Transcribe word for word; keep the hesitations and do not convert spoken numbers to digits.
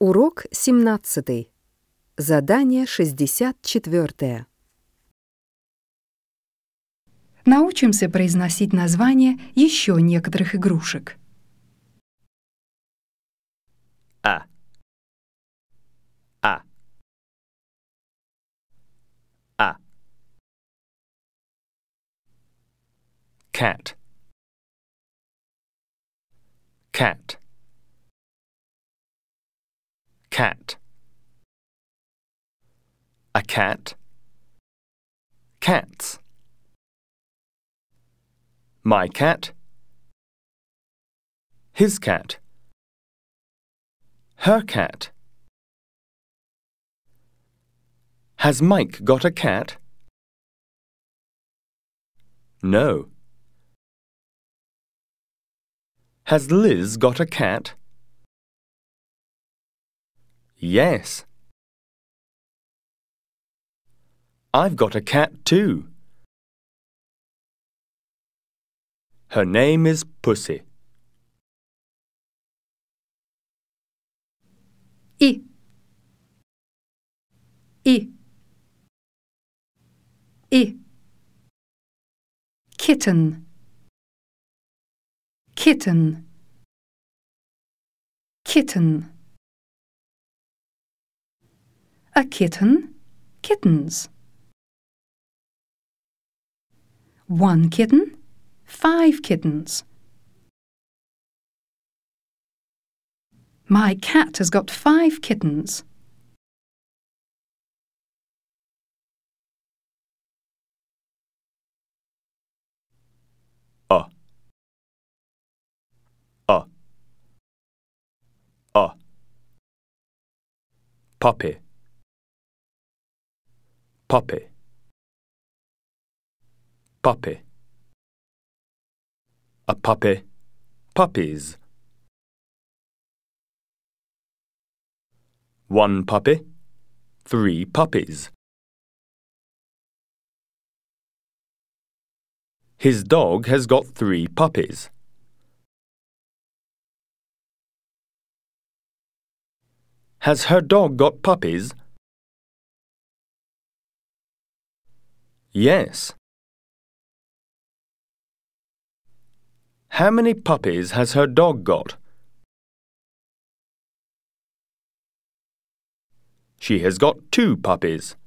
Урок семнадцатый. Задание шестьдесят четвёртое. Научимся произносить названия еще некоторых игрушек. A. A. A. Cat. Cat. Cat. A cat. Cats. My cat. His cat. Her cat. Has Mike got a cat? No. Has Liz got a cat? Yes. I've got a cat too. Her name is Pussy. I. I. I. Kitten. Kitten. Kitten. A kitten. Kittens. One kitten. Five kittens. My cat has got five kittens. A. A. A. Puppy. Puppy. Puppy. A puppy. Puppies. One puppy. Three puppies. His dog has got three puppies. Has her dog got puppies? Yes. How many puppies has her dog got? She has got two puppies.